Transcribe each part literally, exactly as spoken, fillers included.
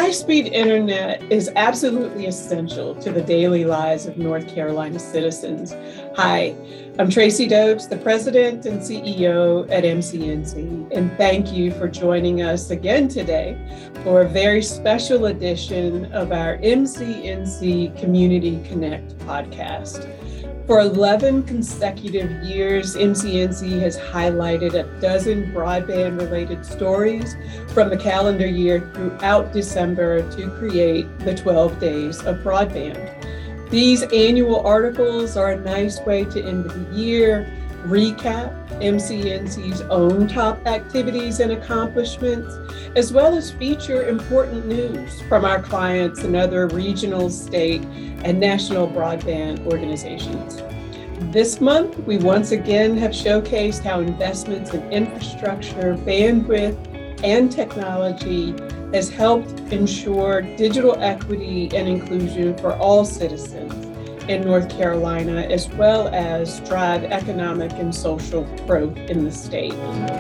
High-speed internet is absolutely essential to the daily lives of North Carolina citizens. Hi, I'm Tracy Dobes, the President and C E O at M C N C, and thank you for joining us again today for a very special edition of our M C N C Community Connect podcast. For eleven consecutive years, M C N C has highlighted a dozen broadband-related stories from the calendar year throughout December to create the twelve Days of Broadband. These annual articles are a nice way to end the year, recap M C N C's own top activities and accomplishments, as well as feature important news from our clients and other regional, state, and national broadband organizations. This month, we once again have showcased how investments in infrastructure, bandwidth, and technology has helped ensure digital equity and inclusion for all citizens in North Carolina, as well as drive economic and social growth in the state.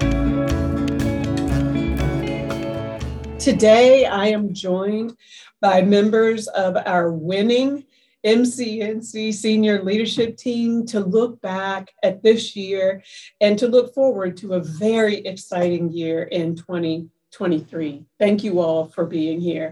Today, I am joined by members of our winning M C N C senior leadership team to look back at this year and to look forward to a very exciting year in twenty twenty-three. Thank you all for being here.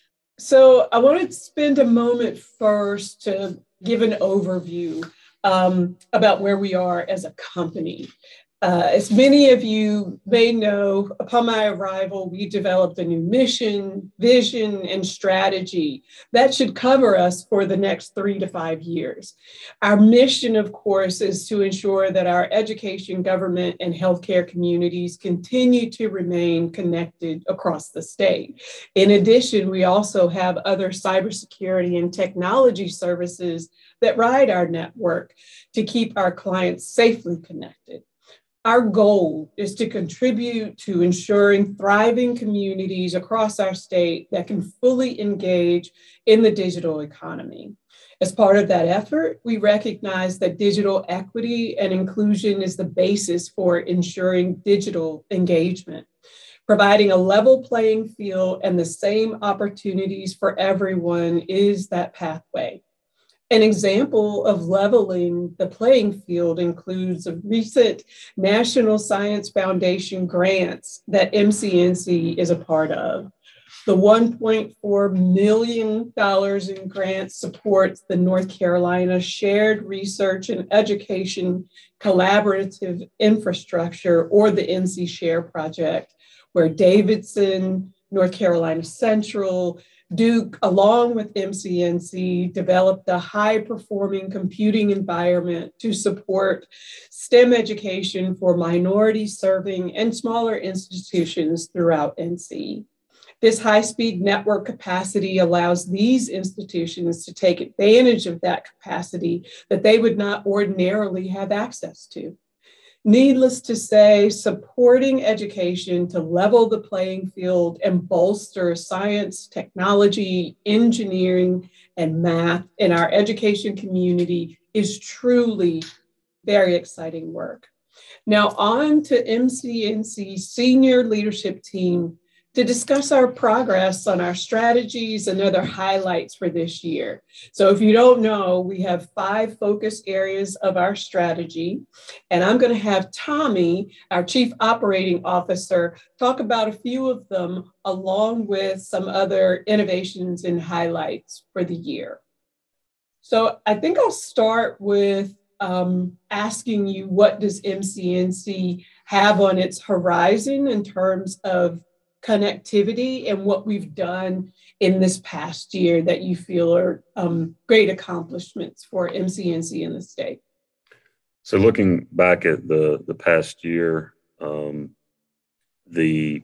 So I want to spend a moment first to give an overview um, about where we are as a company. Uh, as many of you may know, upon my arrival, we developed a new mission, vision, and strategy that should cover us for the next three to five years. Our mission, of course, is to ensure that our education, government, and healthcare communities continue to remain connected across the state. In addition, we also have other cybersecurity and technology services that ride our network to keep our clients safely connected. Our goal is to contribute to ensuring thriving communities across our state that can fully engage in the digital economy. As part of that effort, we recognize that digital equity and inclusion is the basis for ensuring digital engagement. Providing a level playing field and the same opportunities for everyone is that pathway. An example of leveling the playing field includes a recent National Science Foundation grants that M C N C is a part of. The one point four million dollars in grants supports the North Carolina Shared Research and Education Collaborative Infrastructure, or the N C SHARE project, where Davidson, North Carolina Central, Duke, along with M C N C, developed a high-performing computing environment to support STEM education for minority-serving and smaller institutions throughout N C. This high-speed network capacity allows these institutions to take advantage of that capacity that they would not ordinarily have access to. Needless to say, supporting education to level the playing field and bolster science, technology, engineering, and math in our education community is truly very exciting work. Now on to M C N C's senior leadership team to discuss our progress on our strategies and other highlights for this year. So if you don't know, we have five focus areas of our strategy, and I'm going to have Tommy, our Chief Operating Officer, talk about a few of them along with some other innovations and highlights for the year. So I think I'll start with um, asking you, what does M C N C have on its horizon in terms of connectivity and what we've done in this past year that you feel are um, great accomplishments for M C N C in the state? So looking back at the, the past year, um, the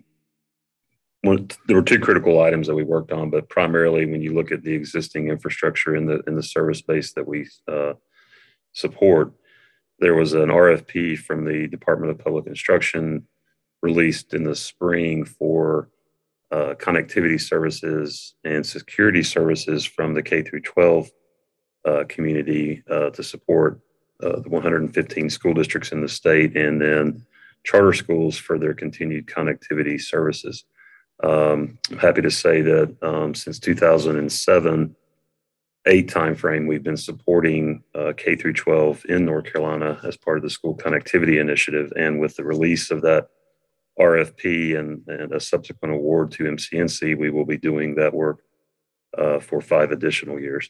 one, there were two critical items that we worked on, but primarily when you look at the existing infrastructure in the in the service base that we uh, support, there was an R F P from the Department of Public Instruction released in the spring for uh, connectivity services and security services from the K through twelve uh, community uh, to support uh, the one hundred fifteen school districts in the state, and then charter schools for their continued connectivity services. Um, I'm happy to say that um, since two thousand seven, eight timeframe, we've been supporting uh, K through twelve in North Carolina as part of the School Connectivity Initiative. And with the release of that R F P and, and a subsequent award to M C N C, we will be doing that work uh, for five additional years.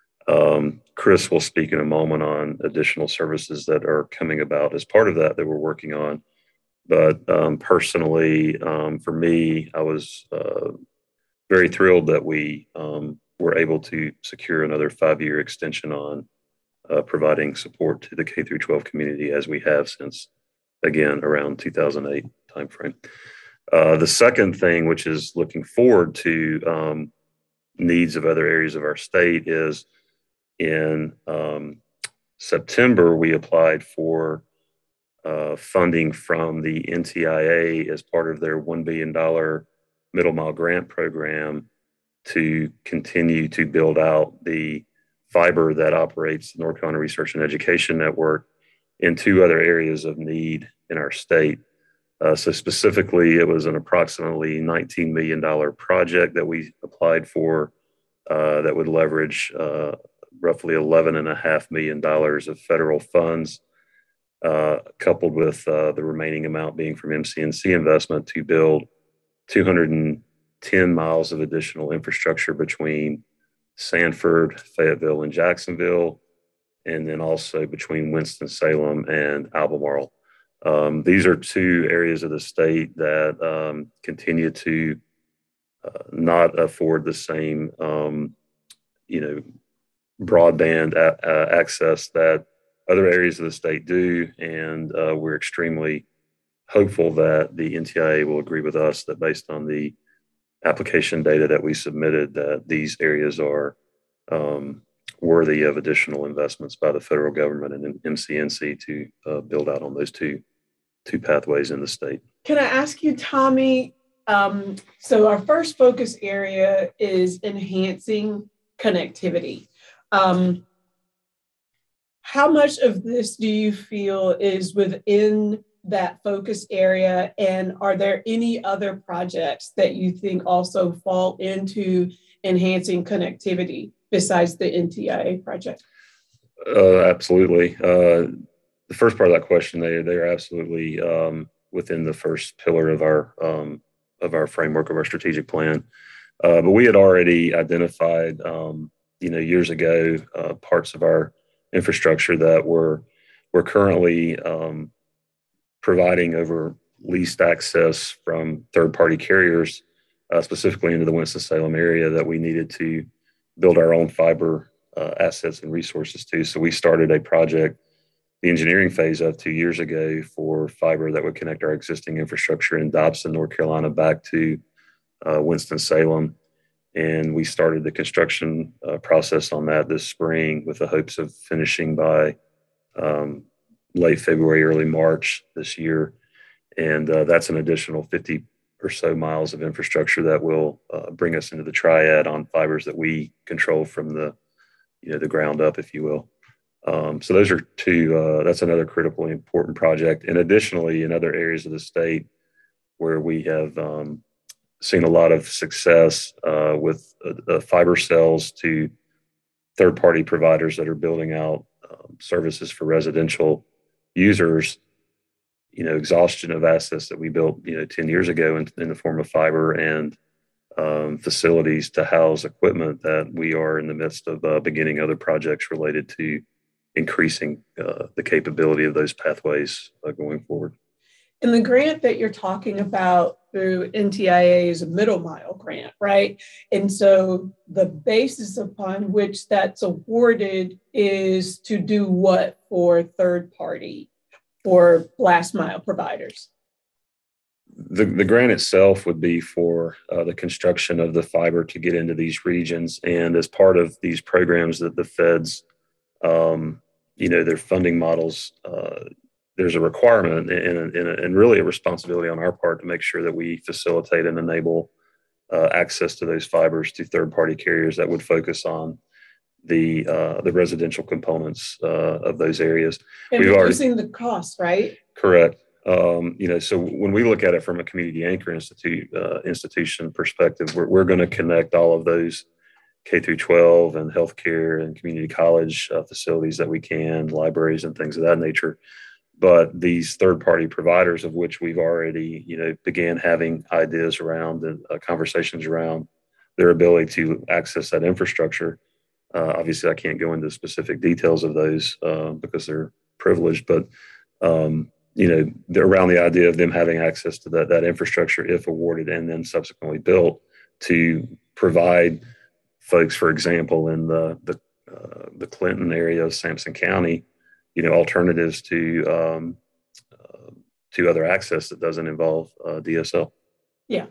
Um, Chris will speak in a moment on additional services that are coming about as part of that that we're working on. But um, personally, um, for me, I was uh, very thrilled that we um, were able to secure another five-year extension on uh, providing support to the K through twelve community, as we have since, again, around two thousand eight timeframe. Uh, the second thing, which is looking forward to um, needs of other areas of our state, is in um, September, we applied for uh, funding from the N T I A as part of their one billion dollars middle mile grant program to continue to build out the fiber that operates the North Carolina Research and Education Network in two other areas of need in our state. Uh, so specifically, it was an approximately nineteen million dollars project that we applied for uh, that would leverage uh, roughly eleven point five million dollars of federal funds, uh, coupled with uh, the remaining amount being from M C N C investment to build two hundred ten miles of additional infrastructure between Sanford, Fayetteville, and Jacksonville, and then also between Winston-Salem and Albemarle. Um, these are two areas of the state that um, continue to uh, not afford the same, um, you know, broadband a- uh, access that other areas of the state do, and uh, we're extremely hopeful that the N T I A will agree with us that based on the application data that we submitted, that these areas are um, worthy of additional investments by the federal government and M C N C to uh, build out on those two two pathways in the state. Can I ask you, Tommy? Um, so our first focus area is enhancing connectivity. Um, how much of this do you feel is within that focus area? And are there any other projects that you think also fall into enhancing connectivity besides the N T I A project? Uh, absolutely. Uh, the first part of that question, they they are absolutely um, within the first pillar of our um, of our framework of our strategic plan. Uh, but we had already identified, um, you know, years ago, uh, parts of our infrastructure that were we're currently um, providing over leased access from third-party carriers, uh, specifically into the Winston-Salem area, that we needed to build our own fiber uh, assets and resources to. So we started a project, the engineering phase of two years ago, for fiber that would connect our existing infrastructure in Dobson, North Carolina, back to uh, Winston-Salem. And we started the construction uh, process on that this spring with the hopes of finishing by um, late February, early March this year. And uh, that's an additional fifty or so miles of infrastructure that will uh, bring us into the triad on fibers that we control from the, you know, the ground up, if you will. Um, so those are two, uh, that's another critically important project. And additionally, in other areas of the state where we have um, seen a lot of success uh, with uh, uh, fiber cells to third-party providers that are building out um, services for residential users, you know, exhaustion of assets that we built, you know, ten years ago in, in the form of fiber and um, facilities to house equipment, that we are in the midst of uh, beginning other projects related to increasing uh, the capability of those pathways uh, going forward. And the grant that you're talking about through N T I A is a middle mile grant, right? And so the basis upon which that's awarded is to do what for third party or last mile providers? The, the grant itself would be for uh, the construction of the fiber to get into these regions. And as part of these programs that the feds, um, you know, their funding models, uh, there's a requirement and, and, and really a responsibility on our part to make sure that we facilitate and enable uh, access to those fibers to third-party carriers that would focus on the uh, the residential components uh, of those areas. And We've reducing already, the cost, right? Correct. Um, you know, so when we look at it from a community anchor institute uh, institution perspective, we're, we're going to connect all of those K through twelve and healthcare and community college uh, facilities that we can, libraries and things of that nature. But these third-party providers, of which we've already, you know, began having ideas around and uh, conversations around their ability to access that infrastructure. Uh, obviously, I can't go into specific details of those uh, because they're privileged, but um, you know, they're around the idea of them having access to that that infrastructure if awarded and then subsequently built to provide folks, for example, in the the uh, the Clinton area of Sampson County, you know, alternatives to um, uh, to other access that doesn't involve uh, D S L. Yeah.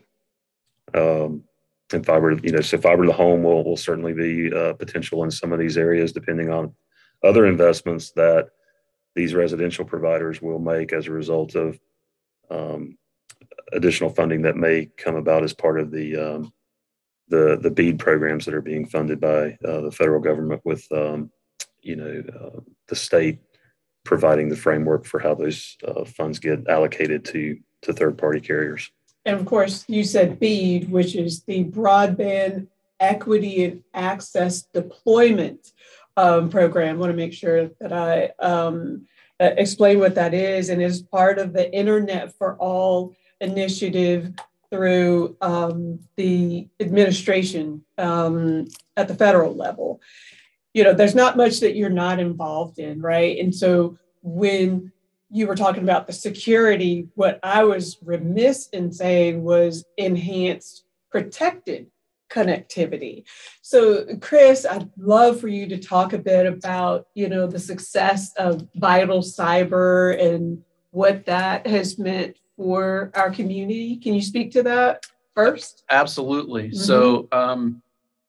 Um, and fiber, you know, so fiber to the home will will certainly be uh, potential in some of these areas, depending on other investments that these residential providers will make as a result of um, additional funding that may come about as part of the um, the the BEAD programs that are being funded by uh, the federal government, with um, you know uh, the state providing the framework for how those uh, funds get allocated to to third party carriers. And of course, you said BEAD, which is the Broadband Equity and Access Deployment um, program. I want to make sure that I um, uh, explain what that is, and is part of the Internet for All initiative through um, the administration um, at the federal level. You know, there's not much that you're not involved in, right? And so when you were talking about the security, what I was remiss in saying was enhanced protected connectivity. So Chris, I'd love for you to talk a bit about, you know, the success of Vital Cyber and what that has meant for our community. Can you speak to that first? Absolutely. Mm-hmm. So um,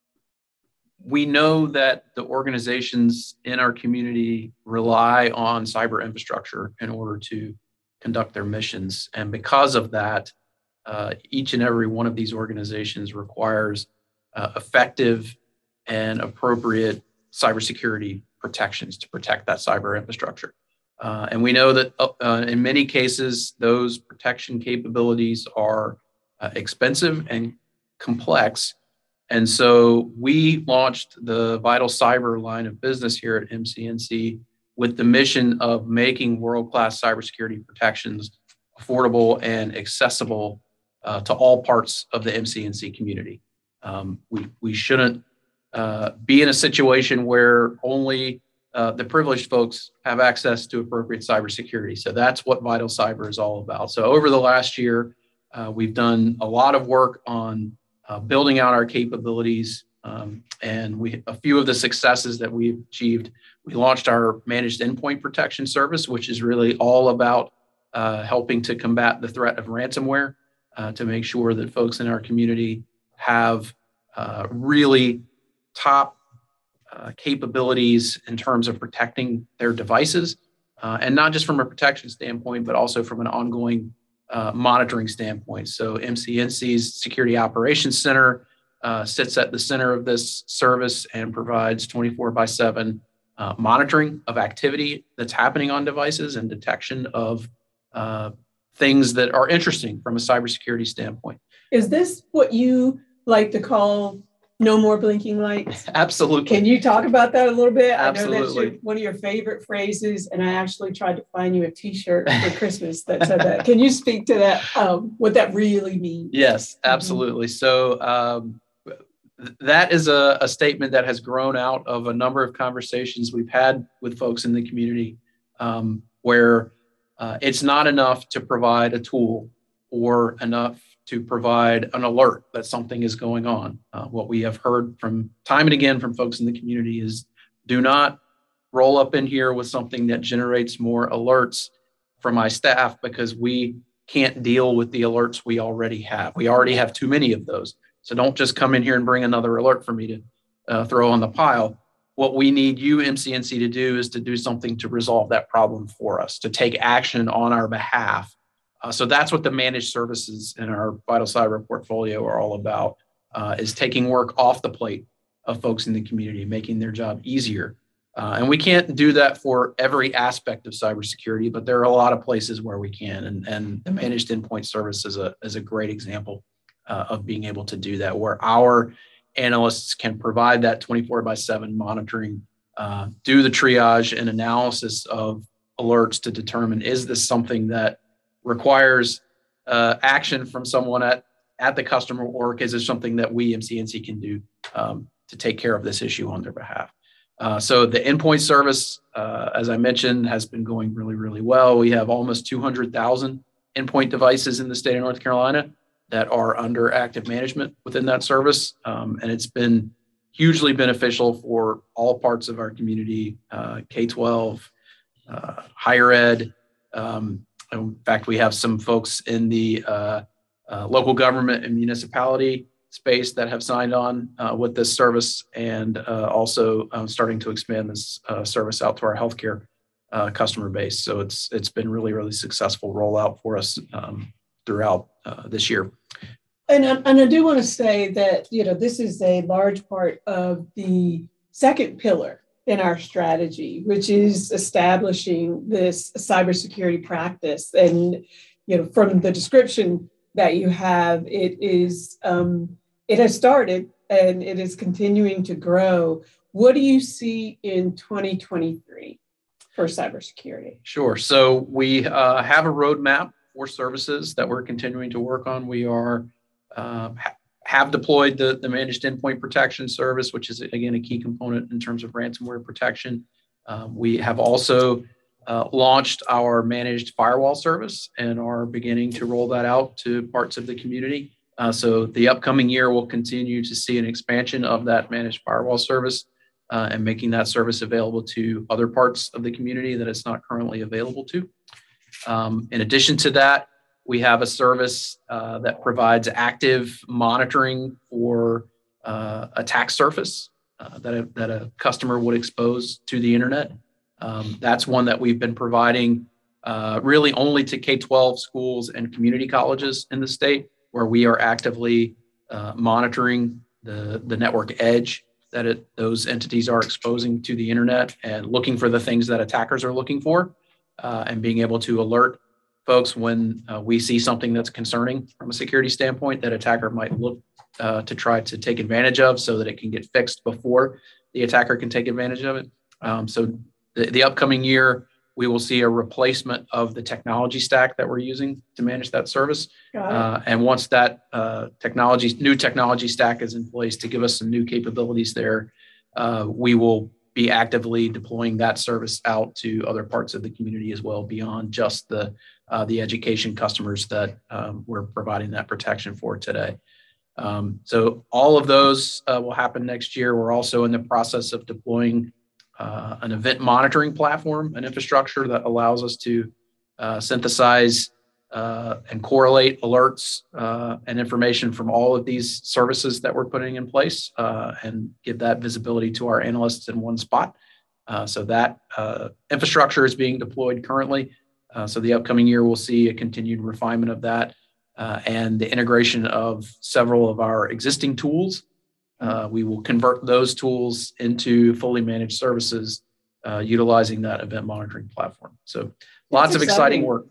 we know that the organizations in our community rely on cyber infrastructure in order to conduct their missions. And because of that, uh, each and every one of these organizations requires uh, effective and appropriate cybersecurity protections to protect that cyber infrastructure. Uh, and we know that uh, in many cases, those protection capabilities are uh, expensive and complex. And so we launched the Vital Cyber line of business here at M C N C with the mission of making world-class cybersecurity protections affordable and accessible uh, to all parts of the M C N C community. Um, we, we shouldn't uh, be in a situation where only uh, the privileged folks have access to appropriate cybersecurity. So that's what Vital Cyber is all about. So over the last year, uh, we've done a lot of work on uh, building out our capabilities. Um, and we a few of the successes that we've achieved. We launched our managed endpoint protection service, which is really all about uh, helping to combat the threat of ransomware, uh, to make sure that folks in our community have uh, really top uh, capabilities in terms of protecting their devices, uh, and not just from a protection standpoint, but also from an ongoing uh, monitoring standpoint. So M C N C's Security Operations Center uh, sits at the center of this service and provides twenty-four by seven uh, monitoring of activity that's happening on devices and detection of uh, things that are interesting from a cybersecurity standpoint. Is this what you like to call no more blinking lights? Absolutely. Can you talk about that a little bit? Absolutely. I know that's your, one of your favorite phrases, and I actually tried to find you a T-shirt for Christmas that said that. Can you speak to that, um, what that really means? Yes, absolutely. Mm-hmm. So um, that is a, a statement that has grown out of a number of conversations we've had with folks in the community, um, where uh, it's not enough to provide a tool or enough to provide an alert that something is going on. Uh, what we have heard from time and again from folks in the community is, do not roll up in here with something that generates more alerts for my staff, because we can't deal with the alerts we already have. We already have too many of those. So don't just come in here and bring another alert for me to uh, throw on the pile. What we need you, M C N C, to do is to do something to resolve that problem for us, to take action on our behalf. Uh, so that's what the managed services in our Vital Cyber portfolio are all about, uh, is taking work off the plate of folks in the community, making their job easier. Uh, and we can't do that for every aspect of cybersecurity, but there are a lot of places where we can. And, and the managed endpoint service is a, is a great example uh, of being able to do that, where our analysts can provide that twenty-four by seven monitoring, uh, do the triage and analysis of alerts to determine, is this something that requires uh, action from someone at, at the customer, or is it something that we, M C N C, can do um, to take care of this issue on their behalf? Uh, so the endpoint service, uh, as I mentioned, has been going really, really well. We have almost two hundred thousand endpoint devices in the state of North Carolina that are under active management within that service. Um, and it's been hugely beneficial for all parts of our community, uh, K twelve, uh, higher ed. Um, in fact, we have some folks in the uh, uh, local government and municipality space that have signed on uh, with this service, and uh, also um, starting to expand this uh, service out to our healthcare uh, customer base. So it's it's been really, really successful rollout for us um, throughout uh, this year. And I, and I do want to say that, you know, this is a large part of the second pillar in our strategy, which is establishing this cybersecurity practice. And, you know, from the description that you have, it is um, it has started and it is continuing to grow. What do you see in twenty twenty-three for cybersecurity? Sure. So we uh, have a roadmap for services that we're continuing to work on. We are uh, ha- have deployed the, the managed endpoint protection service, which is, again, a key component in terms of ransomware protection. Um, we have also Uh, launched our managed firewall service and are beginning to roll that out to parts of the community. Uh, so the upcoming year, we'll continue to see an expansion of that managed firewall service uh, and making that service available to other parts of the community that it's not currently available to. Um, in addition to that, we have a service uh, that provides active monitoring for uh, attack surface uh, that, a, that a customer would expose to the internet. Um, that's one that we've been providing uh, really only to K twelve schools and community colleges in the state, where we are actively uh, monitoring the, the network edge that it, those entities are exposing to the internet, and looking for the things that attackers are looking for, uh, and being able to alert folks when uh, we see something that's concerning from a security standpoint that attacker might look uh, to try to take advantage of, so that it can get fixed before the attacker can take advantage of it. Um, so The, the upcoming year, we will see a replacement of the technology stack that we're using to manage that service. Uh, and once that uh, technology, new technology stack is in place to give us some new capabilities there, uh, we will be actively deploying that service out to other parts of the community as well, beyond just the, uh, the education customers that um, we're providing that protection for today. Um, so all of those uh, will happen next year. We're also in the process of deploying Uh, an event monitoring platform, an infrastructure that allows us to uh, synthesize uh, and correlate alerts uh, and information from all of these services that we're putting in place, uh, and give that visibility to our analysts in one spot. Uh, so that uh, infrastructure is being deployed currently. Uh, so the upcoming year, we'll see a continued refinement of that uh, and the integration of several of our existing tools. Uh, we will convert those tools into fully managed services uh, utilizing that event monitoring platform. So lots of exciting work.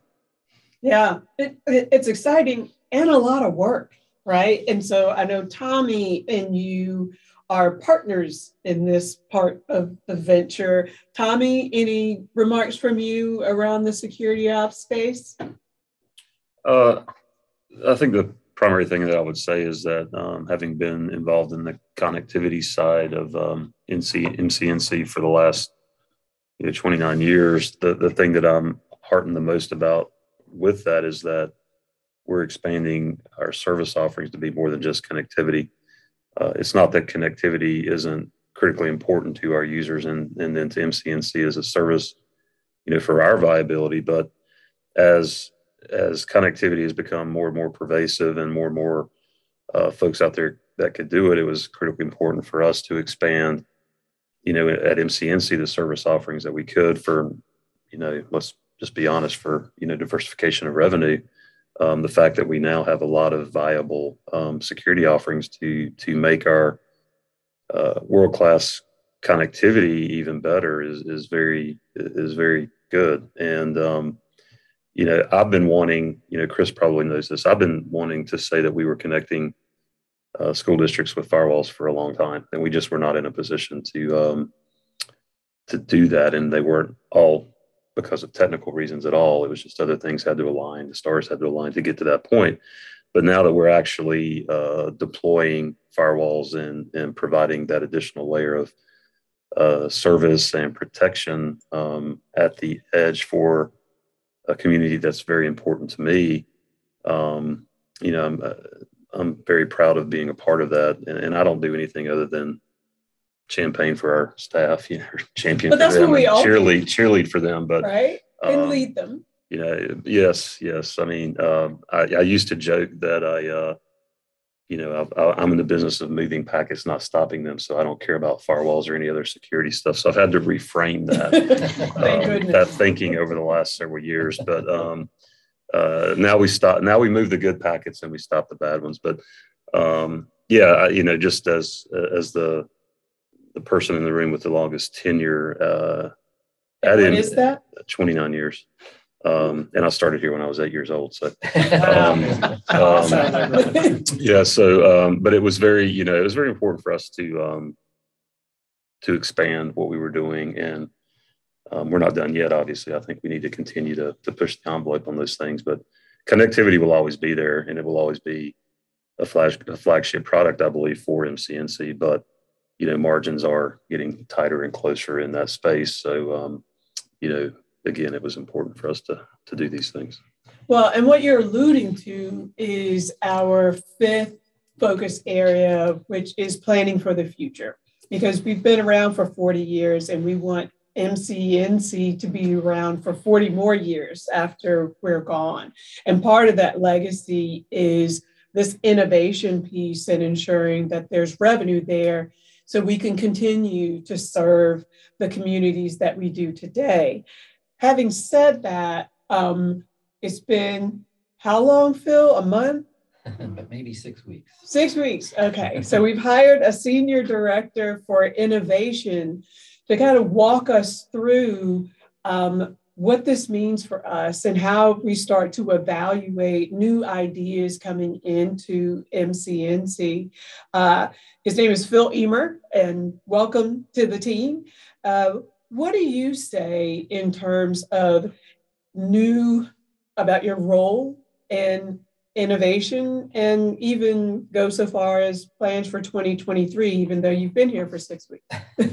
Yeah, it, it, it's exciting and a lot of work, right? And so I know Tommy and you are partners in this part of the venture. Tommy, any remarks from you around the security ops space? Uh, I think the primary thing that I would say is that um, having been involved in the connectivity side of um, M C N C for the last you know, twenty-nine years, the, the thing that I'm heartened the most about with that is that we're expanding our service offerings to be more than just connectivity. Uh, it's not that connectivity isn't critically important to our users and, and then to M C N C as a service, you know, for our viability, but as as connectivity has become more and more pervasive and more and more uh, folks out there that could do it, it was critically important for us to expand, you know, at M C N C, the service offerings that we could for, you know, let's just be honest, for, you know, diversification of revenue. Um, the fact that we now have a lot of viable um, security offerings to to make our uh, world-class connectivity even better is is very is very good. And um, you know, I've been wanting, you know, Chris probably knows this. I've been wanting to say that we were connecting uh, school districts with firewalls for a long time, and we just were not in a position to um, to do that. And they weren't all because of technical reasons at all. It was just other things had to align. The stars had to align to get to that point. But now that we're actually uh, deploying firewalls and and providing that additional layer of uh, service and protection um, at the edge for a community that's very important to me. Um, you know, I'm, uh, I'm very proud of being a part of that. And, and I don't do anything other than champagne for our staff, you know, champion but for that's them, what we all cheerlead, cheerlead for them. But, right. And um, lead them. You know, yes, yes. I mean, uh, I, I used to joke that I, uh, you know, I, I'm in the business of moving packets, not stopping them. So I don't care about firewalls or any other security stuff. So I've had to reframe that, um, that thinking over the last several years. But um, uh, now we stop. Now we move the good packets and we stop the bad ones. But um, yeah, you know, just as as the the person in the room with the longest tenure, uh, what is that? twenty-nine years. Um, and I started here when I was eight years old. So, um, um, yeah. So, um, but it was very, you know, it was very important for us to, um, to expand what we were doing. And, um, we're not done yet. Obviously, I think we need to continue to, to push the envelope on those things, but connectivity will always be there, and it will always be a flash, a flagship product, I believe, for M C N C, but, you know, margins are getting tighter and closer in that space. So, um, you know, again, it was important for us to, to do these things. Well, and what you're alluding to is our fifth focus area, which is planning for the future, because we've been around for forty years and we want M C N C to be around for forty more years after we're gone. And part of that legacy is this innovation piece and ensuring that there's revenue there so we can continue to serve the communities that we do today. Having said that, um, it's been how long, Phil? A month? But maybe six weeks. Six weeks. Okay. So we've hired a senior director for innovation to kind of walk us through um, what this means for us and how we start to evaluate new ideas coming into M C N C. Uh, his name is Phil Emer, and welcome to the team. Uh, What do you say in terms of new, about your role in innovation, and even go so far as plans for twenty twenty-three, even though you've been here for six weeks?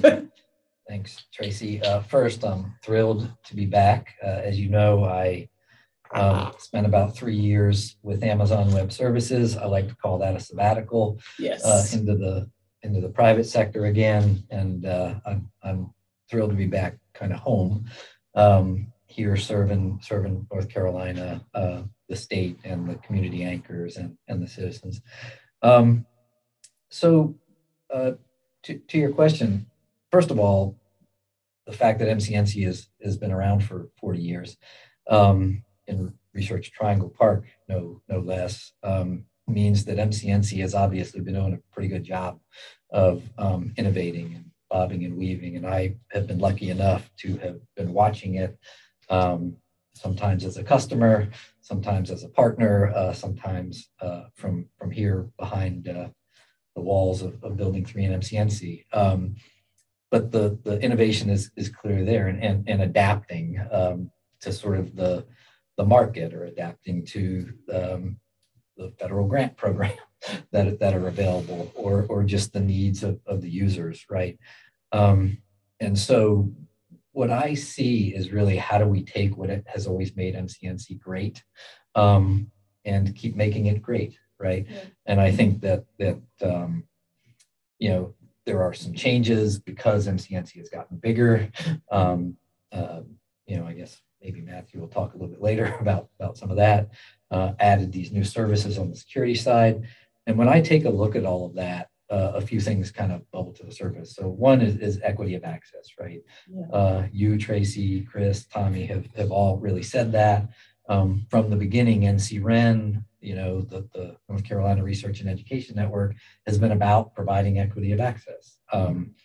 Thanks, Tracy. Uh, first, I'm thrilled to be back. Uh, as you know, I um, spent about three years with Amazon Web Services. I like to call that a sabbatical. Yes. Uh, into the into the private sector again, and uh, I'm I'm thrilled to be back, kind of home um, here, serving serving North Carolina, uh, the state, and the community anchors and and the citizens. Um, so, uh, to to your question. First of all, the fact that M C N C has, has been around for forty years um, in Research Triangle Park, no no less, um, means that M C N C has obviously been doing a pretty good job of um, innovating and bobbing and weaving. And I have been lucky enough to have been watching it um, sometimes as a customer, sometimes as a partner, uh, sometimes uh, from, from here behind uh, the walls of, of Building three and M C N C. Um, But the, the innovation is, is clearly there, and, and, and adapting um, to sort of the, the market, or adapting to um, the federal grant program that, that are available, or, or just the needs of, of the users, right? Um, and so what I see is really, how do we take what it has always made M C N C great um, and keep making it great, right? Yeah. And I think that, that um, you know, there are some changes because M C N C has gotten bigger. Um, uh, you know, I guess maybe Matthew will talk a little bit later about, about some of that. Uh, added these new services on the security side. And when I take a look at all of that, uh, a few things kind of bubble to the surface. So one is, is equity of access, right? Yeah. Uh, you, Tracy, Chris, Tommy have, have all really said that. Um, from the beginning, N C R E N, you know, the, the North Carolina Research and Education Network has been about providing equity of access. Um,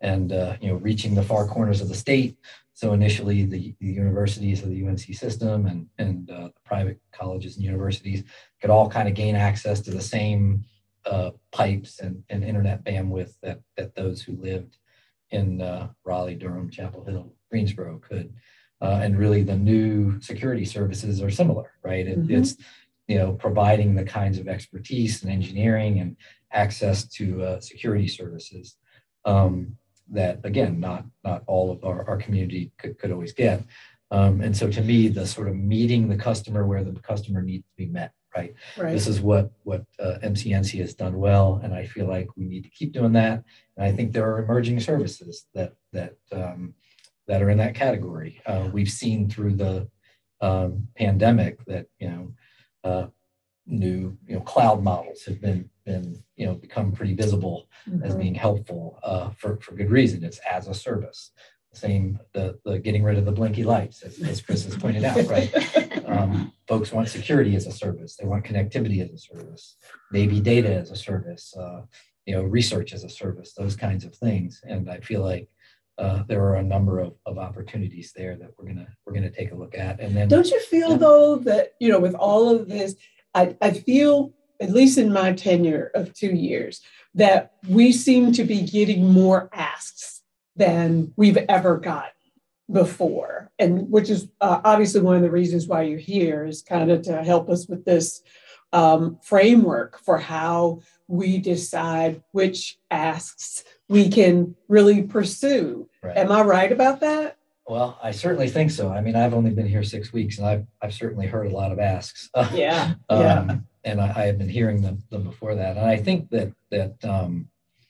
and uh, you know, reaching the far corners of the state. So initially, the, the universities of the U N C system and and uh, the private colleges and universities could all kind of gain access to the same uh, pipes and, and internet bandwidth that that those who lived in uh, Raleigh, Durham, Chapel Hill, Greensboro could. Uh, and really, the new security services are similar, right? It, mm-hmm. It's you know, providing the kinds of expertise and engineering and access to uh, security services um, that, again, not not all of our, our community could, could always get. Um, and so to me, the sort of meeting the customer where the customer needs to be met, right? right. This is what, what uh, M C N C has done well, and I feel like we need to keep doing that. And I think there are emerging services that, that, um, that are in that category. Uh, we've seen through the um, pandemic that, you know, uh, new, you know, cloud models have been, been, you know, become pretty visible mm-hmm. as being helpful uh, for, for good reason. It's as a service. Same, the, the getting rid of the blinky lights, as, as Chris has pointed out, right? Um, folks want security as a service. They want connectivity as a service, maybe data as a service, uh, you know, research as a service, those kinds of things. And I feel like Uh, there are a number of, of opportunities there that we're gonna we're gonna take a look at. And then, don't you feel yeah. though that, you know, with all of this, I, I feel, at least in my tenure of two years, that we seem to be getting more asks than we've ever gotten before, and which is uh, obviously one of the reasons why you're here, is kind of to help us with this um, framework for how we decide which asks we can really pursue. Right. Am I right about that? Well, I certainly think so. I mean, I've only been here six weeks, and I've I've certainly heard a lot of asks. Yeah, um, yeah. And I, I have been hearing them, them before that. And I think that that um,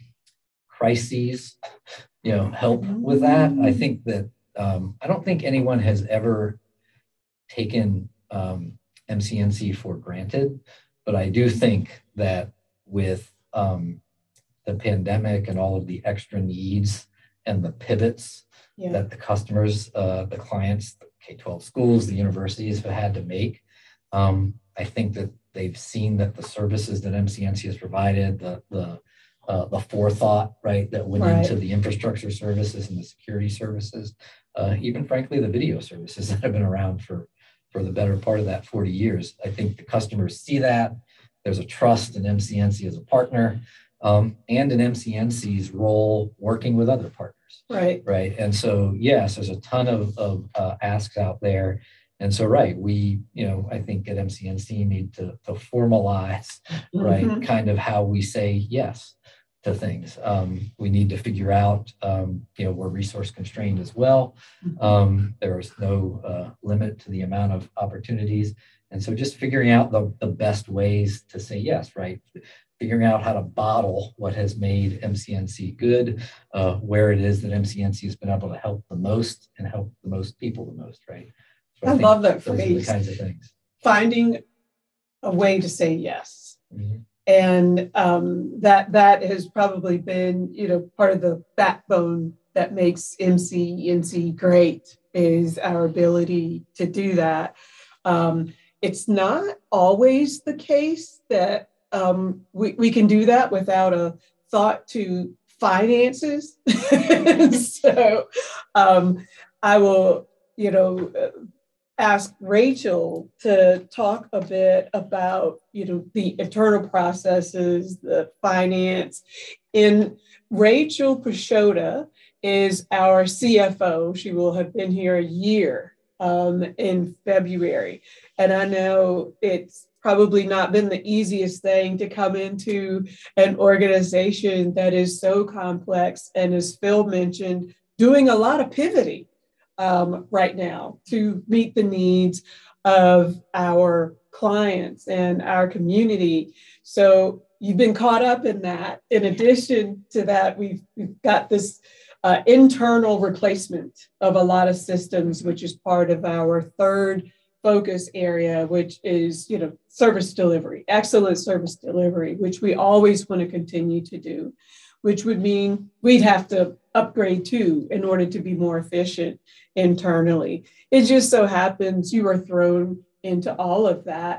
crises, you know, help with that. I think that um, I don't think anyone has ever taken um, M C N C for granted, but I do think that with um, the pandemic and all of the extra needs and the pivots yeah. that the customers, uh, the clients, the K twelve schools, the universities have had to make, um, I think that they've seen that the services that M C N C has provided, the the uh, the forethought, right, that went right. into the infrastructure services and the security services, uh, even frankly the video services that have been around for for the better part of that forty years. I think the customers see that. There's a trust in M C N C as a partner. Um, and in M C N C's role working with other partners. Right. Right. And so, yes, there's a ton of, of uh, asks out there. And so, right, we, you know, I think at M C N C need to, to formalize, mm-hmm. right, kind of how we say yes to things. Um, we need to figure out, um, you know, we're resource constrained as well. Um, there is no uh, limit to the amount of opportunities. And so just figuring out the, the best ways to say yes, right? Figuring out how to bottle what has made M C N C good, uh, where it is that M C N C has been able to help the most and help the most people the most, right? So I, I love that phrase. Those are the kinds of things. Finding a way to say yes. Mm-hmm. And um, that that has probably been, you know, part of the backbone that makes M C N C great, is our ability to do that. Um, it's not always the case that Um, we, we can do that without a thought to finances. So um, I will, you know, ask Rachel to talk a bit about, you know, the internal processes, the finance. In Rachel Pashota is our C F O. She will have been here a year um, in February. And I know it's probably not been the easiest thing to come into an organization that is so complex and, as Phil mentioned, doing a lot of pivoting um, right now to meet the needs of our clients and our community. So you've been caught up in that. In addition to that, we've, we've got this uh, internal replacement of a lot of systems, which is part of our third focus area, which is, you know, service delivery, excellent service delivery, which we always want to continue to do, which would mean we'd have to upgrade too in order to be more efficient internally. It just so happens you were thrown into all of that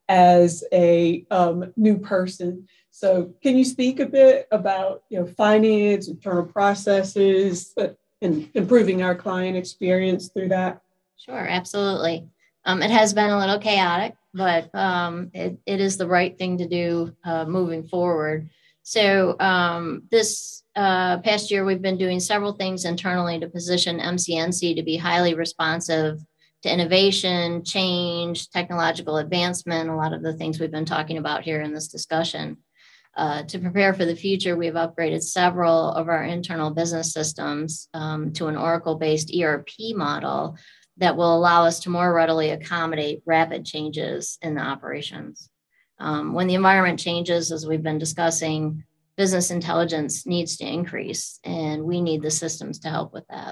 as a um, new person. So can you speak a bit about, you know, finance, internal processes, uh, and improving our client experience through that? Sure, absolutely. Um, it has been a little chaotic, but um, it, it is the right thing to do uh, moving forward. So um, this uh, past year, we've been doing several things internally to position M C N C to be highly responsive to innovation, change, technological advancement, a lot of the things we've been talking about here in this discussion. Uh, to prepare for the future, we've upgraded several of our internal business systems um, to an Oracle-based E R P model that will allow us to more readily accommodate rapid changes in the operations. Um, when the environment changes, as we've been discussing, business intelligence needs to increase, and we need the systems to help with that.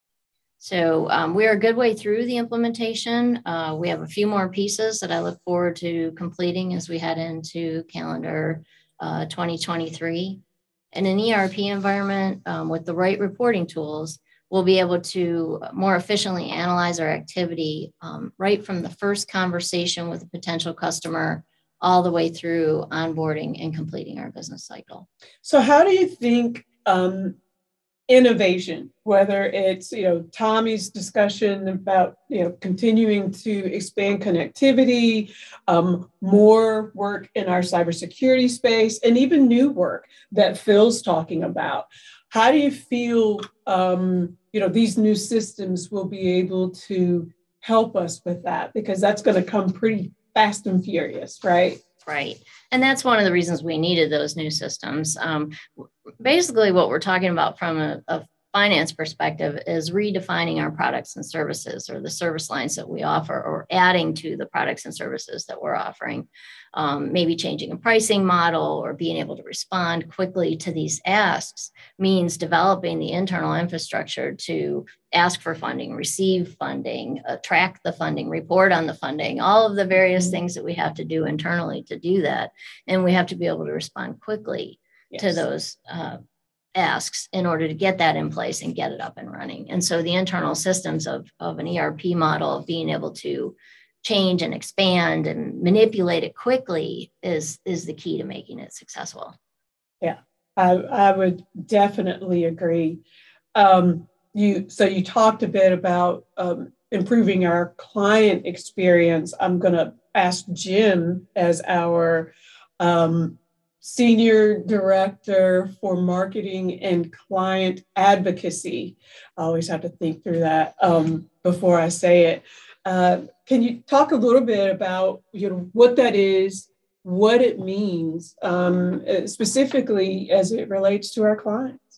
So um, we're a good way through the implementation. Uh, we have a few more pieces that I look forward to completing as we head into calendar uh, twenty twenty-three. In an E R P environment um, with the right reporting tools, we'll be able to more efficiently analyze our activity um, right from the first conversation with a potential customer all the way through onboarding and completing our business cycle. So how do you think um, innovation, whether it's, you know, Tommy's discussion about, you know, continuing to expand connectivity, um, more work in our cybersecurity space, and even new work that Phil's talking about, how do you feel, um, you know, these new systems will be able to help us with that? Because that's going to come pretty fast and furious, right? Right. And that's one of the reasons we needed those new systems. Um, basically, what we're talking about from a, a finance perspective is redefining our products and services, or the service lines that we offer, or adding to the products and services that we're offering. Um, maybe changing a pricing model or being able to respond quickly to these asks means developing the internal infrastructure to ask for funding, receive funding, uh, track the funding, report on the funding, all of the various mm-hmm. things that we have to do internally to do that. And we have to be able to respond quickly yes. to those uh, asks in order to get that in place and get it up and running. And so the internal systems of, of an E R P model, of being able to change and expand and manipulate it quickly is, is the key to making it successful. Yeah, I, I would definitely agree. Um, you so you talked a bit about um, improving our client experience. I'm going to ask Jim, as our um, Senior Director for Marketing and Client Advocacy. I always have to think through that um, before I say it. Uh, can you talk a little bit about, you know, what that is, what it means, um, specifically as it relates to our clients?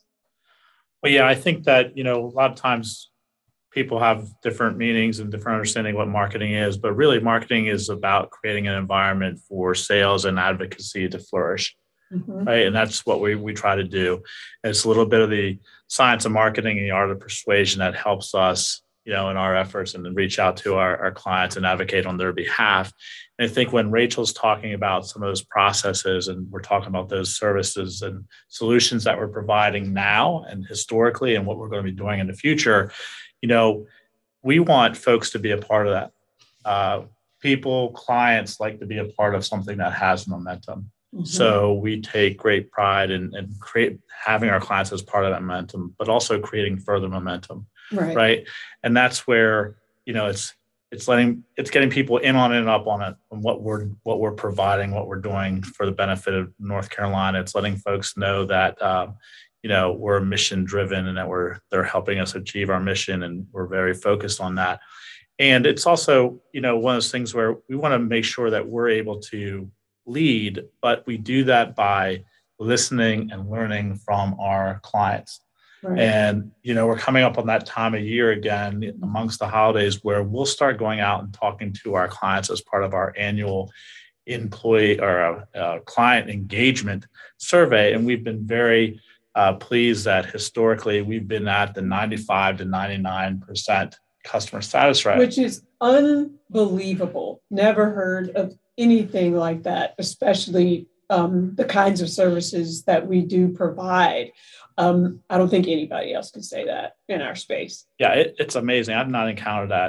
Well, yeah, I think that, you know, a lot of times people have different meanings and different understanding what marketing is, but really marketing is about creating an environment for sales and advocacy to flourish. Mm-hmm. Right. And that's what we, we try to do. And it's a little bit of the science of marketing and the art of persuasion that helps us, you know, in our efforts and to reach out to our, our clients and advocate on their behalf. And I think when Rachel's talking about some of those processes, and we're talking about those services and solutions that we're providing now and historically and what we're going to be doing in the future, you know, we want folks to be a part of that. Uh, people, clients like to be a part of something that has momentum. Mm-hmm. So we take great pride in, in create, having our clients as part of that momentum, but also creating further momentum. Right. Right. And that's where, you know, it's, it's letting, it's getting people in on it and up on it, on what we're, what we're providing, what we're doing for the benefit of North Carolina. It's letting folks know that, um, you know, we're mission driven and that we're, they're helping us achieve our mission. And we're very focused on that. And it's also, you know, one of those things where we want to make sure that we're able to lead, but we do that by listening and learning from our clients. Right. And, you know, we're coming up on that time of year again amongst the holidays where we'll start going out and talking to our clients as part of our annual employee or uh, uh, client engagement survey. And we've been very uh, pleased that historically we've been at the ninety-five to ninety-nine percent customer satisfaction. Which is unbelievable. Never heard of anything like that, especially um, the kinds of services that we do provide. Um, I don't think anybody else can say that in our space. Yeah, it, it's amazing. I've not encountered that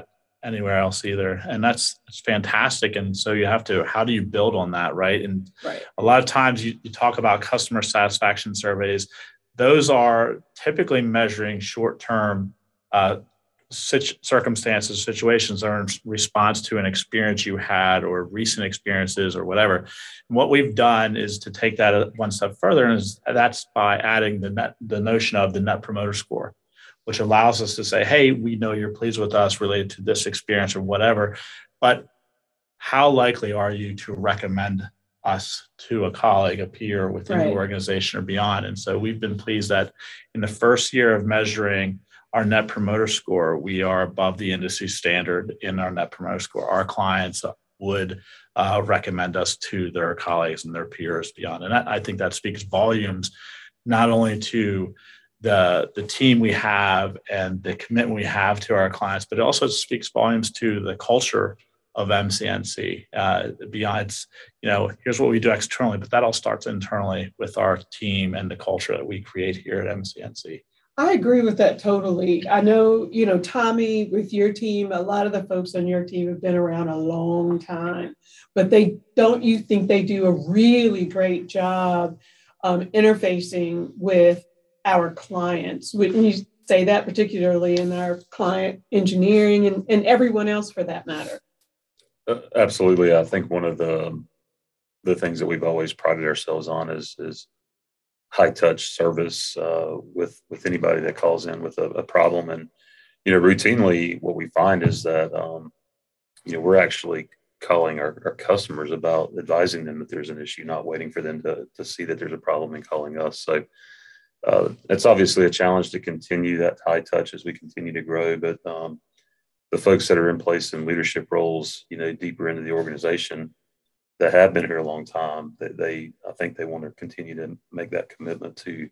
anywhere else either. And that's, that's fantastic. And so you have to, how do you build on that, right? And right. a lot of times you, you talk about customer satisfaction surveys. Those are typically measuring short-term uh, circumstances, situations, or in response to an experience you had or recent experiences or whatever. And what we've done is to take that one step further, and is, that's by adding the net, the notion of the Net Promoter Score, which allows us to say, hey, we know you're pleased with us related to this experience or whatever, but how likely are you to recommend us to a colleague, a peer within right. the organization or beyond? And so we've been pleased that in the first year of measuring our Net Promoter Score, we are above the industry standard in our Net Promoter Score. Our clients would uh, recommend us to their colleagues and their peers beyond. And I, I think that speaks volumes, not only to the, the team we have and the commitment we have to our clients, but it also speaks volumes to the culture of M C N C. Uh, beyond, you know, here's what we do externally, but that all starts internally with our team and the culture that we create here at M C N C. I agree with that totally. I know, you know, Tommy, with your team, a lot of the folks on your team have been around a long time, but they don't, you think they do a really great job um, interfacing with our clients? Wouldn't you say that, particularly in our client engineering and, and everyone else for that matter? Uh, absolutely. I think one of the the things that we've always prided ourselves on is is high touch service uh, with with anybody that calls in with a, a problem. And you know, routinely what we find is that um, you know, we're actually calling our, our customers about advising them that there's an issue, not waiting for them to to see that there's a problem and calling us. So uh, it's obviously a challenge to continue that high touch as we continue to grow, but um, the folks that are in place in leadership roles, you know, deeper into the organization that have been here a long time, that they, I think they want to continue to make that commitment to,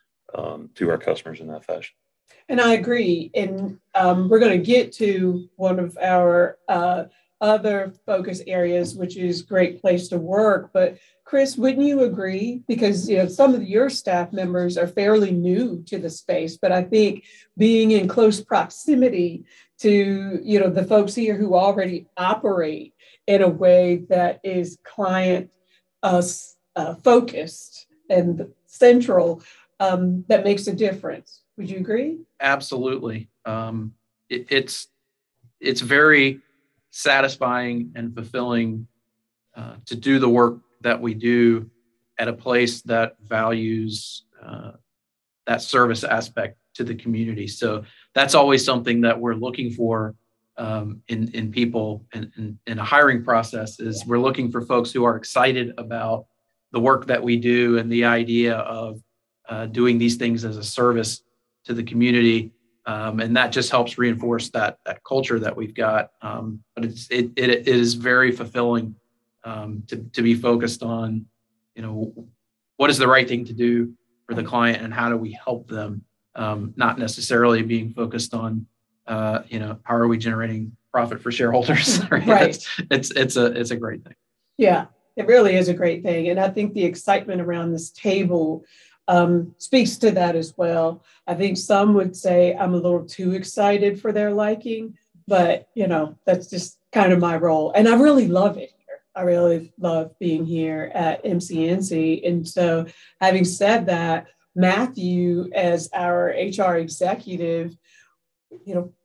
um, to our customers in that fashion. And I agree. And um, we're going to get to one of our uh, other focus areas, which is Great Place to Work. But Chris, wouldn't you agree? Because, you know, some of your staff members are fairly new to the space, but I think being in close proximity to, you know, the folks here who already operate in a way that is client uh, uh, focused and central, um, that makes a difference. Would you agree? Absolutely. Um, it, it's it's very satisfying and fulfilling uh, to do the work that we do at a place that values uh, that service aspect to the community. So that's always something that we're looking for um, in, in people in, in, in a hiring process is we're looking for folks who are excited about the work that we do and the idea of uh, doing these things as a service to the community. Um, and that just helps reinforce that, that culture that we've got. Um, but it's, it, it, it is very fulfilling um, to, to be focused on, you know, what is the right thing to do for the client and how do we help them? Um, not necessarily being focused on, uh, you know, how are we generating profit for shareholders? Right. Right. It's, it's, it's a, it's a great thing. Yeah, it really is a great thing. And I think the excitement around this table um, speaks to that as well. I think some would say I'm a little too excited for their liking, but you know, that's just kind of my role. And I really love it here. I really love being here at M C N C. And so having said that, Matthew, as our H R executive, you know,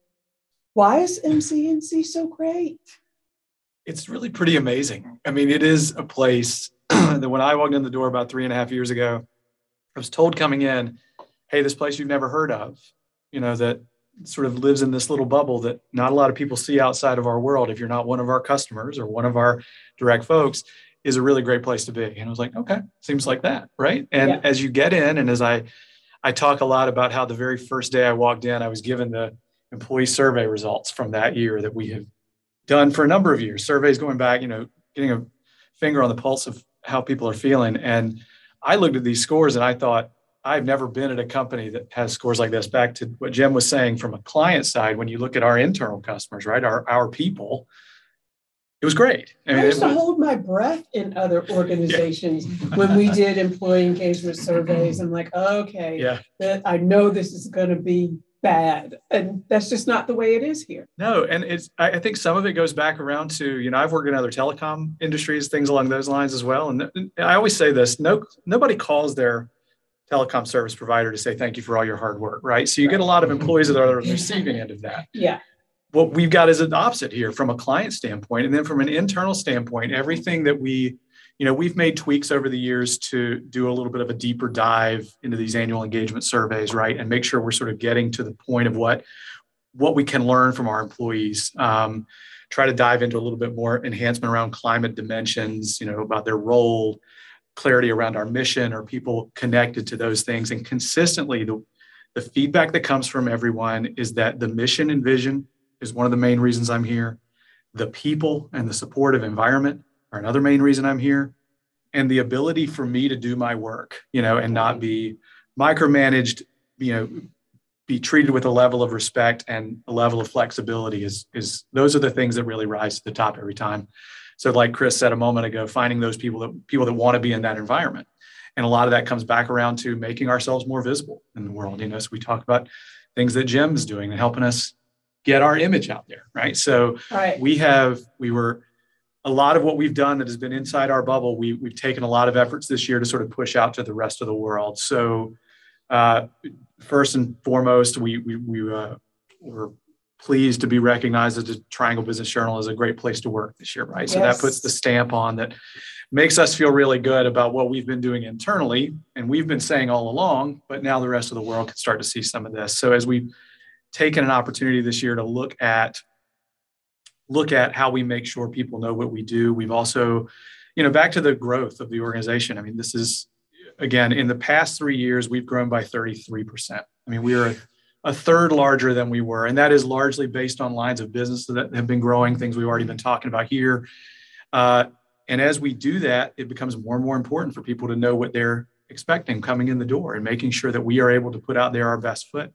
why is M C N C so great? It's really pretty amazing. I mean, it is a place that when I walked in the door about three and a half years ago, I was told coming in, hey, this place you've never heard of, you know, that sort of lives in this little bubble that not a lot of people see outside of our world. If you're not one of our customers or one of our direct folks, is a really great place to be. And I was like, okay, seems like that, right? And yeah. As you get in, and as I, I talk a lot about how the very first day I walked in, I was given the employee survey results from that year that we have done for a number of years, surveys going back, you know, getting a finger on the pulse of how people are feeling. And I looked at these scores and I thought, I've never been at a company that has scores like this. Back to what Jim was saying from a client side, when you look at our internal customers, right, our, our people, it was great. I, mean, I used to was, hold my breath in other organizations yeah. when we did employee engagement surveys. I'm like, okay, yeah. that I know this is going to be bad. And that's just not the way it is here. No, and it's I, I think some of it goes back around to, you know, I've worked in other telecom industries, things along those lines as well. And I always say this, no, nobody calls their telecom service provider to say thank you for all your hard work, right? So you get a lot of employees that are on the receiving end of that. Yeah. What we've got is an opposite here from a client standpoint. And then from an internal standpoint, everything that we, you know, we've made tweaks over the years to do a little bit of a deeper dive into these annual engagement surveys, right? And make sure we're sort of getting to the point of what, what we can learn from our employees. Um, try to dive into a little bit more enhancement around climate dimensions, you know, about their role, clarity around our mission, or people connected to those things. And consistently, the, the feedback that comes from everyone is that the mission and vision is one of the main reasons I'm here. The people and the supportive environment are another main reason I'm here. And the ability for me to do my work, you know, and not be micromanaged, you know, be treated with a level of respect and a level of flexibility is, is those are the things that really rise to the top every time. So like Chris said a moment ago, finding those people that people that want to be in that environment. And a lot of that comes back around to making ourselves more visible in the world. You know, so we talk about things that Jim's doing and helping us get our image out there, right? So right. we have, we were, a lot of what we've done that has been inside our bubble, we, we've taken a lot of efforts this year to sort of push out to the rest of the world. So uh, first and foremost, we, we, we uh, were pleased to be recognized as a Triangle Business Journal as a great place to work this year, right? So yes. that puts the stamp on that, makes us feel really good about what we've been doing internally. And we've been saying all along, but now the rest of the world can start to see some of this. So as we've taken an opportunity this year to look at look at how we make sure people know what we do. We've also, you know, back to the growth of the organization. I mean, this is, again, in the past three years, we've grown by thirty-three percent. I mean, we are a, a third larger than we were. And that is largely based on lines of business that have been growing, things we've already been talking about here. Uh, and as we do that, it becomes more and more important for people to know what they're expecting coming in the door and making sure that we are able to put out there our best foot.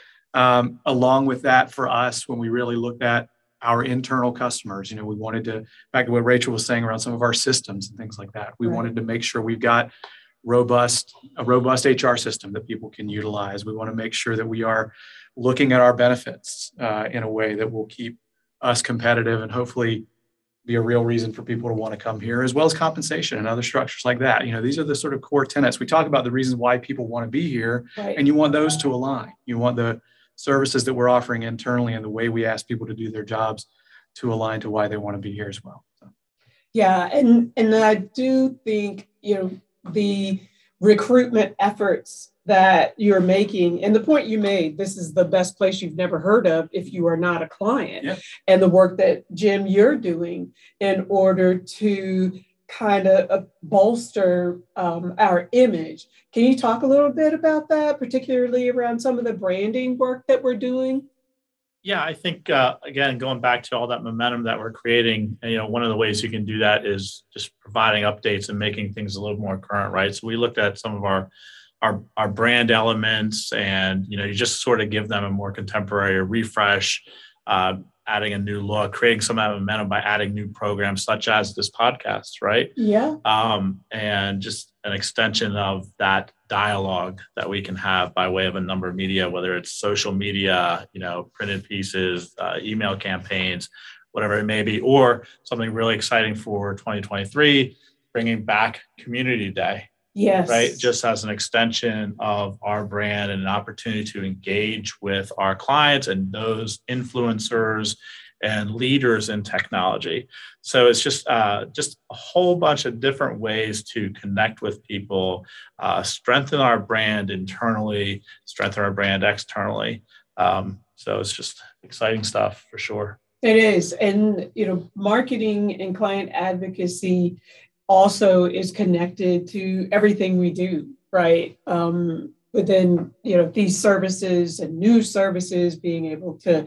Um, along with that, for us, when we really looked at our internal customers, you know, we wanted to, back to what Rachel was saying around some of our systems and things like that. We right. wanted to make sure we've got robust, a robust H R system that people can utilize. We want to make sure that we are looking at our benefits uh, in a way that will keep us competitive and hopefully be a real reason for people to want to come here, as well as compensation and other structures like that. You know, these are the sort of core tenets. We talk about the reasons why people want to be here, right. and you want those to align. You want the services that we're offering internally and the way we ask people to do their jobs to align to why they want to be here as well. So. Yeah, and and I do think, you know, the recruitment efforts that you're making, and the point you made, this is the best place you've never heard of if you are not a client, yeah. and the work that, Jim, you're doing in order to kind of bolster um, our image. Can you talk a little bit about that, particularly around some of the branding work that we're doing? Yeah, I think, uh, again, going back to all that momentum that we're creating, you know, one of the ways you can do that is just providing updates and making things a little more current, right? So we looked at some of our our, our brand elements and, you know, you just sort of give them a more contemporary refresh, uh, adding a new look, creating some of that momentum by adding new programs such as this podcast, right? Yeah. Um, and just an extension of that dialogue that we can have by way of a number of media, whether it's social media, you know, printed pieces, uh, email campaigns, whatever it may be, or something really exciting for twenty twenty-three, bringing back Community Day. Yes. Right. Just as an extension of our brand and an opportunity to engage with our clients and those influencers and leaders in technology. So it's just uh, just a whole bunch of different ways to connect with people, uh, strengthen our brand internally, strengthen our brand externally. Um, so it's just exciting stuff for sure. It is. And, you know, marketing and client advocacy also is connected to everything we do, right? Um, within, you know, these services and new services, being able to,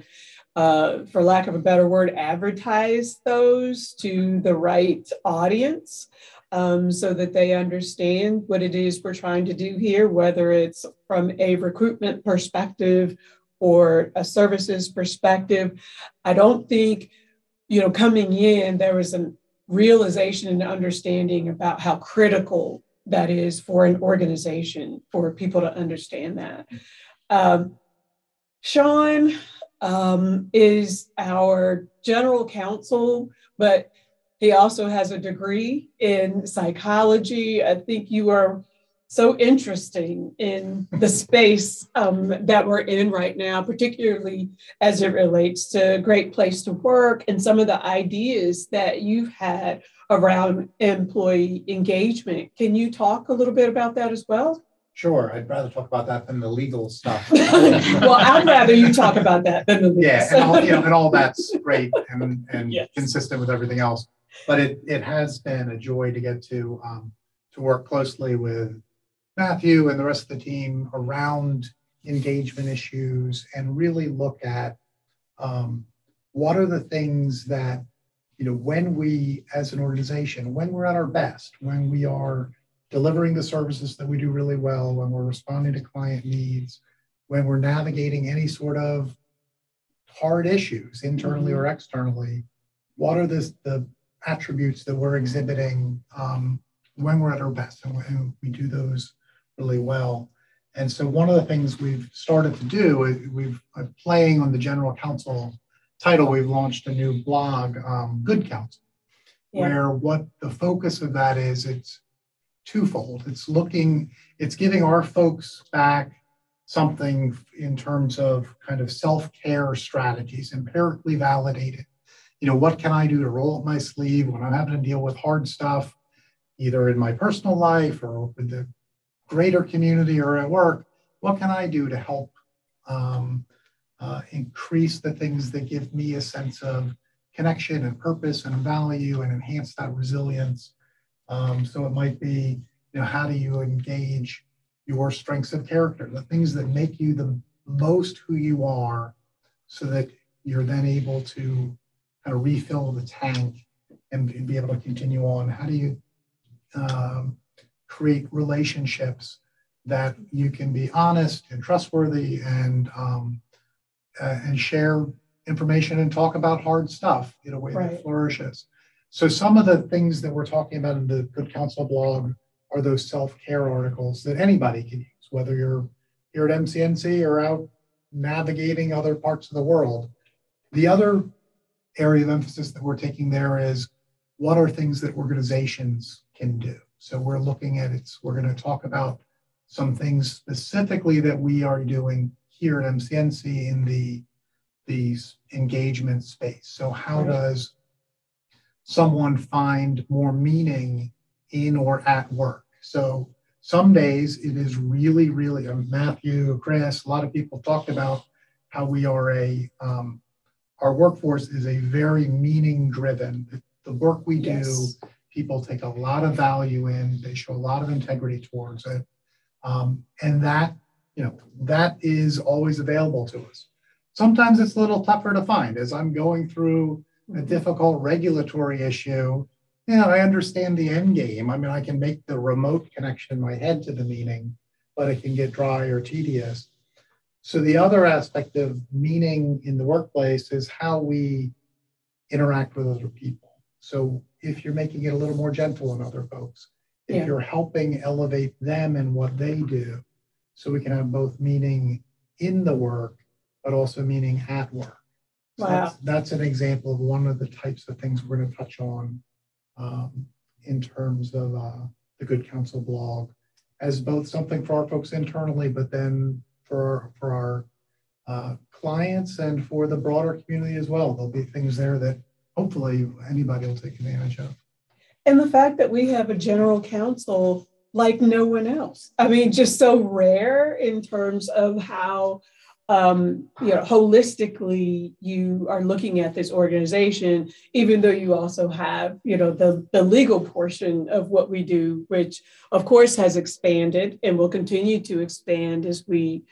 uh, for lack of a better word, advertise those to the right audience um, so that they understand what it is we're trying to do here, whether it's from a recruitment perspective or a services perspective. I don't think, you know, coming in, there was an realization and understanding about how critical that is for an organization, for people to understand that. Um, Sean um, is our general counsel, but he also has a degree in psychology. I think you are so interesting in the space um, that we're in right now, particularly as it relates to Great Place to Work and some of the ideas that you've had around employee engagement. Can you talk a little bit about that as well? Sure, I'd rather talk about that than the legal stuff. Well, I'd rather you talk about that than the legal yeah, stuff. and all, you know, and all that's great and, and yes. consistent with everything else. But it it has been a joy to get to um, to work closely with Matthew and the rest of the team around engagement issues and really look at um, what are the things that, you know, when we as an organization, when we're at our best, when we are delivering the services that we do really well, when we're responding to client needs, when we're navigating any sort of hard issues internally or externally, what are the, the attributes that we're exhibiting um, when we're at our best, and when we do those really well. And so one of the things we've started to do, we've uh, playing on the general counsel title, we've launched a new blog, um, Good Counsel, yeah. where what the focus of that is, it's twofold. It's looking, it's giving our folks back something in terms of kind of self-care strategies, empirically validated. You know, what can I do to roll up my sleeve when I'm having to deal with hard stuff, either in my personal life or with the greater community or at work? What can I do to help um, uh, increase the things that give me a sense of connection and purpose and value and enhance that resilience? Um, so it might be, you know, how do you engage your strengths of character, the things that make you the most who you are, so that you're then able to kind of refill the tank and be able to continue on? How do you um, create relationships that you can be honest and trustworthy and um, uh, and share information and talk about hard stuff in a way right. that flourishes? So some of the things that we're talking about in the Good Counsel blog are those self-care articles that anybody can use, whether you're here at M C N C or out navigating other parts of the world. The other area of emphasis that we're taking there is, what are things that organizations can do? So we're looking at it, we're going to talk about some things specifically that we are doing here at M C N C in the these engagement space. So how right. does someone find more meaning in or at work? So some days it is really, really, uh, Matthew, Chris, a lot of people talked about how we are a, um, our workforce is a very meaning driven. The, the work we yes. do, people take a lot of value in, they show a lot of integrity towards it. Um, and that, you know, that is always available to us. Sometimes it's a little tougher to find. As I'm going through a difficult regulatory issue, you know, I understand the end game. I mean, I can make the remote connection in my head to the meaning, but it can get dry or tedious. So the other aspect of meaning in the workplace is how we interact with other people. So if you're making it a little more gentle on other folks, if yeah. you're helping elevate them and what they do, so we can have both meaning in the work, but also meaning at work. So wow. that's, that's an example of one of the types of things we're going to touch on um, in terms of uh, the Good Counsel blog, as both something for our folks internally, but then for, for our uh, clients and for the broader community as well. There'll be things there that hopefully anybody will take advantage of. And the fact that we have a general counsel like no one else. I mean, just so rare in terms of how Um, you know, holistically, you are looking at this organization, even though you also have, you know, the, the legal portion of what we do, which of course has expanded and will continue to expand as we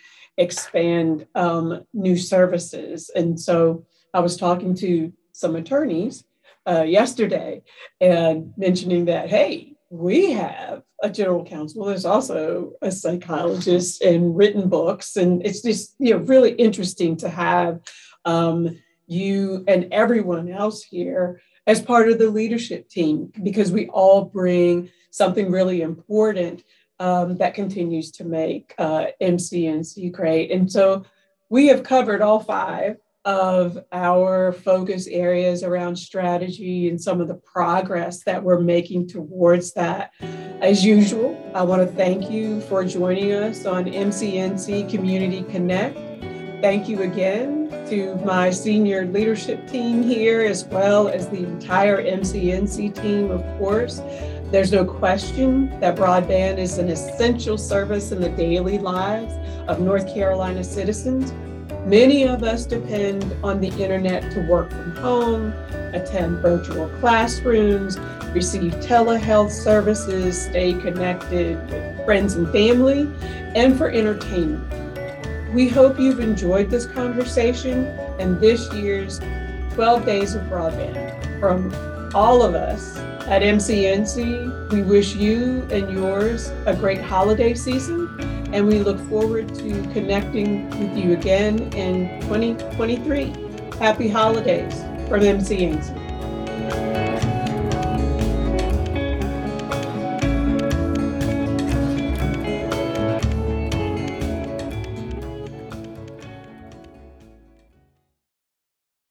expand um, new services. And so I was talking to some attorneys uh, yesterday and mentioning that, hey, we have a general counsel. There's also a psychologist and written books. And it's just, you know, really interesting to have um, you and everyone else here as part of the leadership team, because we all bring something really important um, that continues to make uh, M C N C great. And so We have covered all five of our focus areas around strategy and some of the progress that we're making towards that. As usual, I want to thank you for joining us on M C N C Community Connect. Thank you again to my senior leadership team here, as well as the entire M C N C team, of course. There's no question that broadband is an essential service in the daily lives of North Carolina citizens. Many of us depend on the internet to work from home, attend virtual classrooms, receive telehealth services, stay connected with friends and family, and for entertainment. We hope you've enjoyed this conversation and this year's twelve Days of Broadband. From all of us at M C N C, we wish you and yours a great holiday season, and we look forward to connecting with you again in twenty twenty-three. Happy holidays from M C N C.